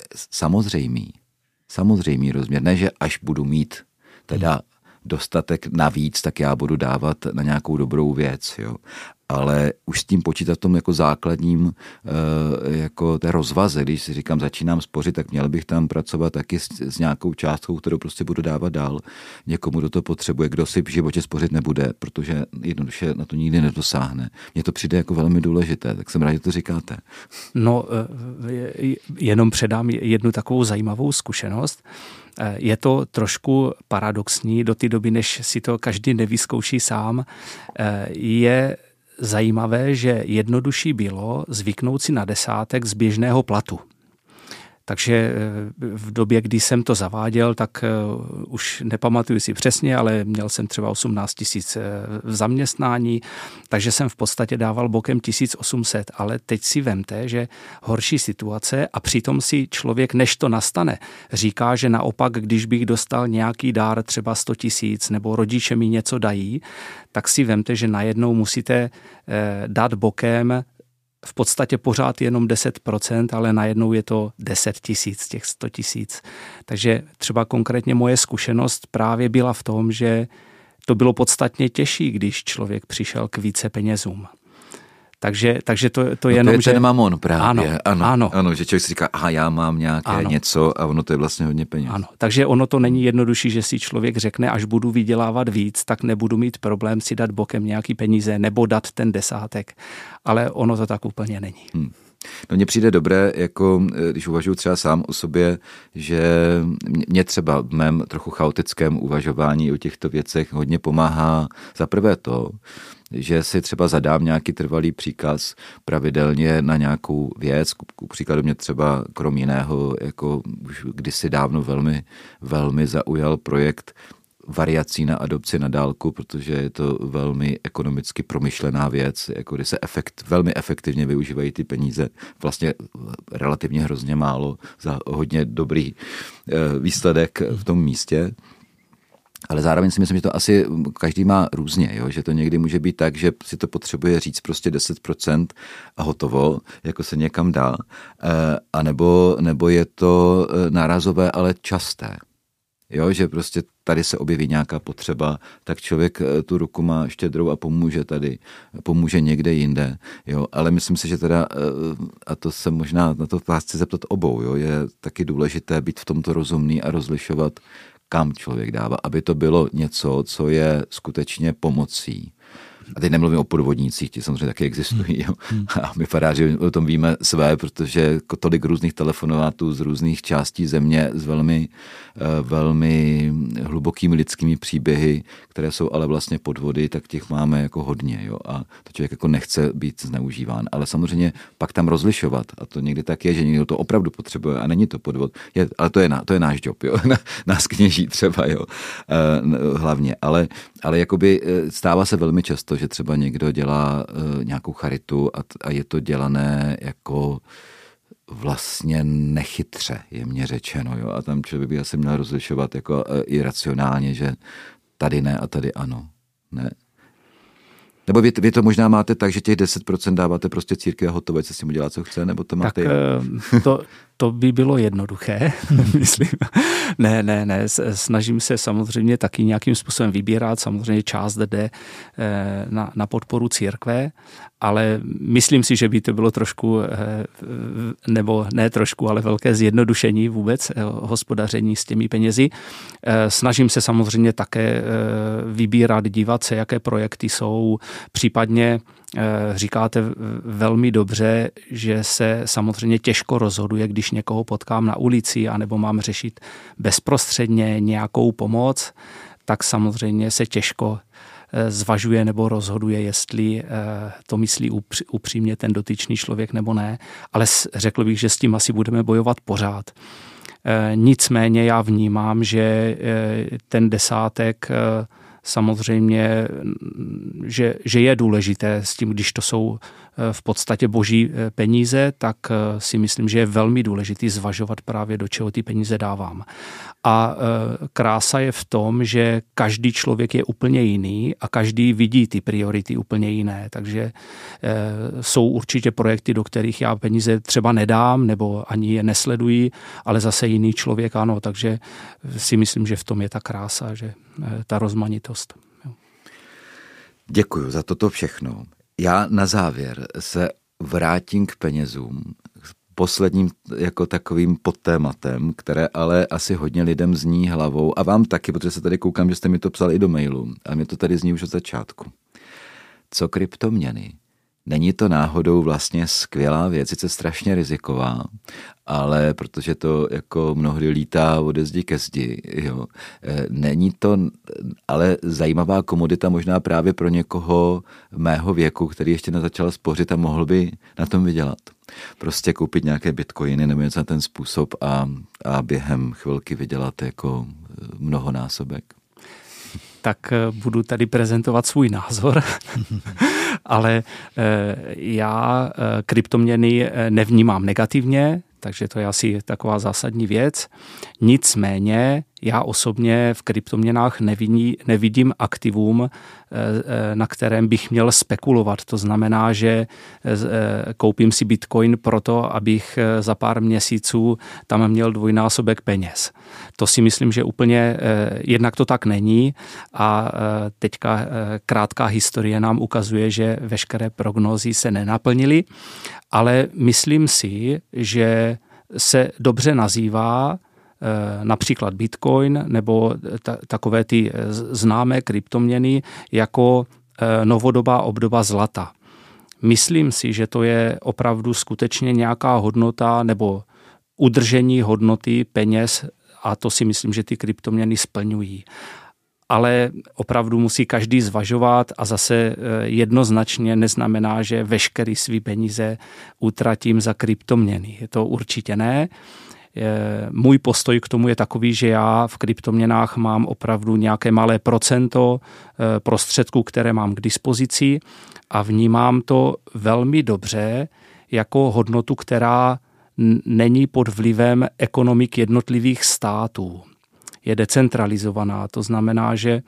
samozřejmý rozměr, ne, že až budu mít teda dostatek navíc, tak já budu dávat na nějakou dobrou věc, jo. Ale už s tím počítat v tom jako základním jako té rozvaze, když si říkám, začínám spořit, tak měl bych tam pracovat taky s nějakou částkou, kterou prostě budu dávat dál někomu, kdo to potřebuje, kdo si v životě spořit nebude, protože jednoduše na to nikdy nedosáhne. Mně to přijde jako velmi důležité, tak jsem rád, že to říkáte. No, jenom předám jednu takovou zajímavou zkušenost. Je to trošku paradoxní do té doby, než si to každý nevyzkouší sám. Je zajímavé, že jednodušší bylo zvyknout si na desátek z běžného platu. Takže v době, kdy jsem to zaváděl, tak už nepamatuju si přesně, ale měl jsem třeba 18 000 v zaměstnání, takže jsem v podstatě dával bokem 1800, ale teď si vemte, že horší situace a přitom si člověk, než to nastane, říká, že naopak, když bych dostal nějaký dár, třeba 100 000, nebo rodiče mi něco dají, tak si vemte, že najednou musíte dát bokem v podstatě pořád jenom 10%, ale najednou je to 10 000 z těch 100 000. Takže třeba konkrétně moje zkušenost právě byla v tom, že to bylo podstatně těžší, když člověk přišel k více penězům. Takže to je jenom, že... ten mamon právě. Ano. Že člověk si říká, aha, já mám nějaké něco a ono to je vlastně hodně peněz. Ano, takže ono to není jednodušší, že si člověk řekne, až budu vydělávat víc, tak nebudu mít problém si dát bokem nějaký peníze nebo dát ten desátek. Ale ono to tak úplně není. No mně přijde dobré, jako když uvažuji třeba sám o sobě, že mě třeba v mém trochu chaotickém uvažování o těchto věcech hodně pomáhá za prvé to, že si třeba zadám nějaký trvalý příkaz pravidelně na nějakou věc. Ku příkladu mě třeba krom jiného, jako už kdysi dávno velmi, velmi zaujal projekt variací na adopci na dálku, protože je to velmi ekonomicky promyšlená věc, jako kdy se velmi efektivně využívají ty peníze, vlastně relativně hrozně málo za hodně dobrý výsledek v tom místě. Ale zároveň si myslím, že to asi každý má různě, jo? Že to někdy může být tak, že si to potřebuje říct prostě 10% a hotovo, jako se někam dá, a nebo je to nárazové, ale časté. Jo, že prostě tady se objeví nějaká potřeba, tak člověk tu ruku má štědrou a pomůže tady, pomůže někde jinde, jo, ale myslím si, že teda, a to se možná na to vás chci zeptat obou, jo, je taky důležité být v tomto rozumný a rozlišovat, kam člověk dává, aby to bylo něco, co je skutečně pomocí. A teď nemluvím o podvodnících, ti samozřejmě taky existují. Jo. A my faráři o tom víme své, protože tolik různých telefonátů z různých částí země s velmi hlubokými lidskými příběhy, které jsou ale vlastně podvody, tak těch máme jako hodně. Jo. A to člověk jako nechce být zneužíván. Ale samozřejmě pak tam rozlišovat. A to někdy tak je, že někdo to opravdu potřebuje a není to podvod. Ale to je náš job, jo. Nás kněží třeba, jo. Hlavně. Ale jakoby stává se velmi často, že třeba někdo dělá nějakou charitu a je to dělané jako vlastně nechytře, jemně řečeno. Jo? A tam člověk by asi měl rozlišovat jako i racionálně, že tady ne a tady ano. Ne. Nebo vy to možná máte tak, že těch 10% dáváte prostě církvi a hotové, co si mu dělá, co chce, nebo to máte? Tak to by bylo jednoduché, myslím. Ne, snažím se samozřejmě taky nějakým způsobem vybírat, samozřejmě část jde na podporu církve, ale myslím si, že by to bylo trošku, nebo ne trošku, ale velké zjednodušení vůbec hospodaření s těmi penězi. Snažím se samozřejmě také vybírat, dívat se, jaké projekty jsou, případně říkáte velmi dobře, že se samozřejmě těžko rozhoduje, když někoho potkám na ulici, anebo mám řešit bezprostředně nějakou pomoc, tak samozřejmě se těžko zvažuje nebo rozhoduje, jestli to myslí upřímně ten dotyčný člověk nebo ne, ale řekl bych, že s tím asi budeme bojovat pořád. Nicméně já vnímám, že ten desátek samozřejmě, že je důležité s tím, když to jsou v podstatě boží peníze, tak si myslím, že je velmi důležitý zvažovat právě, do čeho ty peníze dávám. A krása je v tom, že každý člověk je úplně jiný a každý vidí ty priority úplně jiné. Takže jsou určitě projekty, do kterých já peníze třeba nedám nebo ani je nesledují, ale zase jiný člověk ano. Takže si myslím, že v tom je ta krása, že ta rozmanitost. Děkuju za toto všechno. Já na závěr se vrátím k penězům, posledním jako takovým podtématem, které ale asi hodně lidem zní hlavou a vám taky, protože se tady koukám, že jste mi to psal i do mailu a mě to tady zní už od začátku. Co kryptoměny? Není to náhodou vlastně skvělá věc, sice strašně riziková, ale protože to jako mnohdy lítá ode zdi ke zdi, jo. Není to ale zajímavá komodita možná právě pro někoho mého věku, který ještě nezačal spořit a mohl by na tom vydělat. Prostě koupit nějaké bitcoiny nebo něco na ten způsob a během chvilky vydělat jako mnohonásobek. Tak budu tady prezentovat svůj názor, ale já kryptoměny nevnímám negativně, takže to je asi taková zásadní věc. Nicméně já osobně v kryptoměnách nevidím aktivum, na kterém bych měl spekulovat. To znamená, že koupím si bitcoin proto, abych za pár měsíců tam měl dvojnásobek peněz. To si myslím, že úplně jednak to tak není a teďka krátká historie nám ukazuje, že veškeré prognózy se nenaplnily, ale myslím si, že se dobře nazývá například Bitcoin nebo takové ty známé kryptoměny jako novodobá obdoba zlata. Myslím si, že to je opravdu skutečně nějaká hodnota nebo udržení hodnoty peněz a to si myslím, že ty kryptoměny splňují. Ale opravdu musí každý zvažovat a zase jednoznačně neznamená, že veškerý svý peníze utratím za kryptoměny. To určitě ne. Můj postoj k tomu je takový, že já v kryptoměnách mám opravdu nějaké malé procento prostředků, které mám k dispozici a vnímám to velmi dobře jako hodnotu, která není pod vlivem ekonomik jednotlivých států. Je decentralizovaná, to znamená, že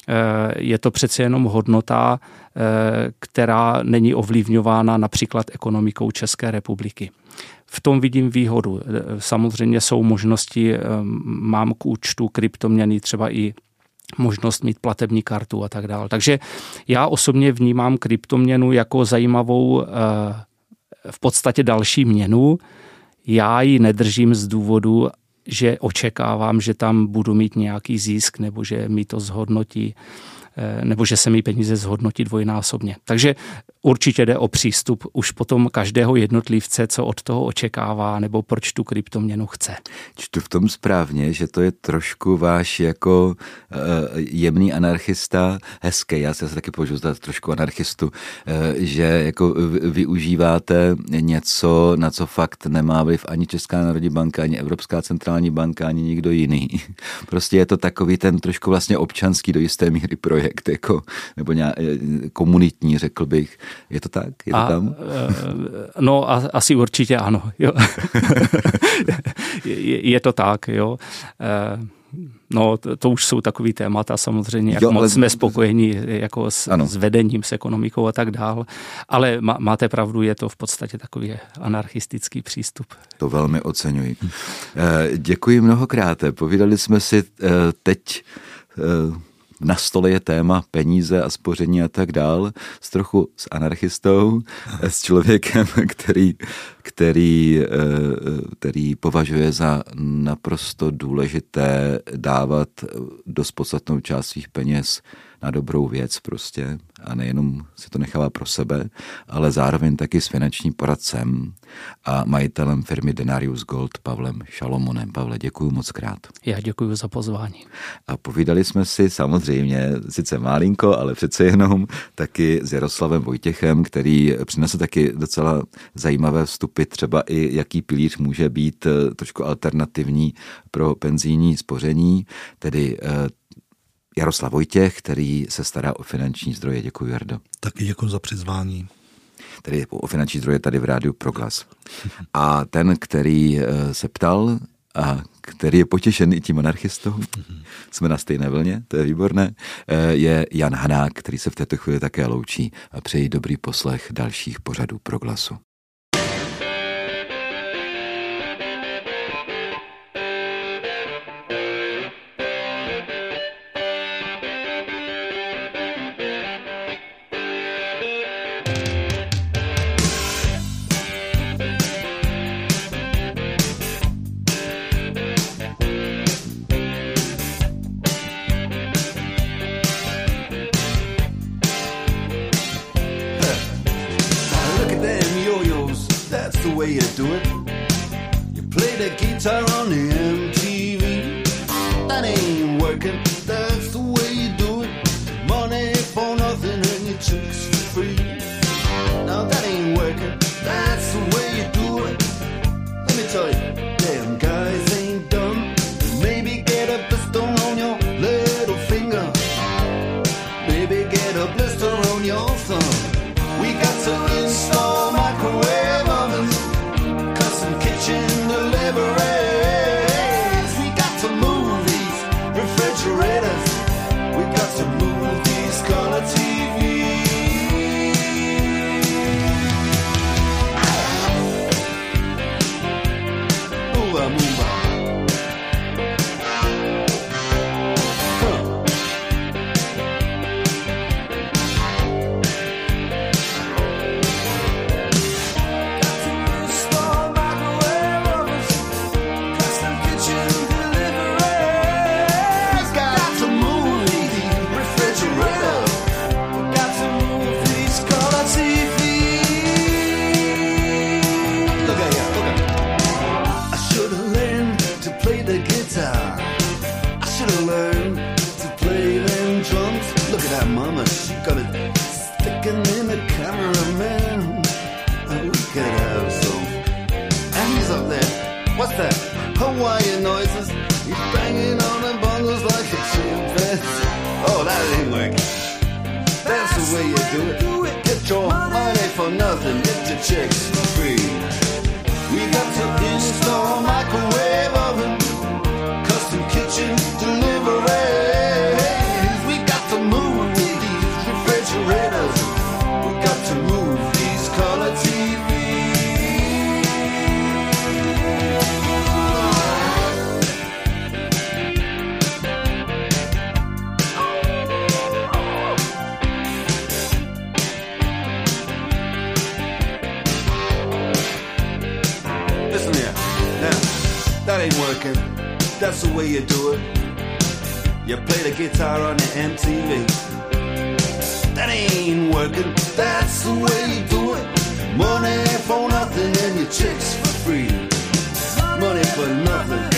je to přece jenom hodnota, která není ovlivňována například ekonomikou České republiky. V tom vidím výhodu. Samozřejmě jsou možnosti, mám k účtu kryptoměny třeba i možnost mít platební kartu a tak dále. Takže já osobně vnímám kryptoměnu jako zajímavou v podstatě další měnu. Já ji nedržím z důvodu, že očekávám, že tam budu mít nějaký zisk nebo že mi to zhodnotí nebo že se mi peníze zhodnotí dvojnásobně. Takže určitě jde o přístup už potom každého jednotlivce, co od toho očekává nebo proč tu kryptoměnu chce. Čtu v tom správně, že to je trošku váš jako jemný anarchista, hezký, já se taky považuji za trošku anarchistu, že jako využíváte něco, na co fakt nemá vliv ani Česká národní banka, ani Evropská centrální banka, ani nikdo jiný. Prostě je to takový ten trošku vlastně občanský do jisté míry projekt, jako, nebo komunitní, řekl bych. Je to tak? Je to tam? No, asi určitě ano. Jo. je to tak, jo. No, to už jsou takový témata samozřejmě, jak moc jsme spokojeni jako s vedením, s ekonomikou a tak dál. Ale máte pravdu, je to v podstatě takový anarchistický přístup. To velmi oceňuji. Děkuji mnohokrát. Povídali jsme si teď... Na stole je téma peníze a spoření a tak dál, s anarchistou, s člověkem, který považuje za naprosto důležité dávat dost podstatnou část svých peněz na dobrou věc prostě a nejenom si to nechává pro sebe, ale zároveň taky s finančním poradcem a majitelem firmy Denarius Gold Pavlem Šalomonem. Pavle, děkuji moc krát. Já děkuji za pozvání. A povídali jsme si samozřejmě, sice malinko, ale přece jenom taky s Jaroslavem Vojtěchem, který přinesl taky docela zajímavé vstupy, třeba i jaký pilíř může být trošku alternativní pro penzijní spoření, tedy Jaroslav Vojtěch, který se stará o finanční zdroje. Děkuji, Jardo. Taky děkuji za přizvání. Tedy o finanční zdroje tady v rádiu Proglas. A ten, který se ptal a který je potěšen i tím anarchistou, jsme na stejné vlně, to je výborné, je Jan Hanák, který se v této chvíli také loučí a přeji dobrý poslech dalších pořadů Proglasu. Microwave oven, custom kitchen deliveries. We got to working, that's the way you do it. You play the guitar on the MTV. That ain't working, that's the way you do it. Money for nothing and your chicks for free. Money for nothing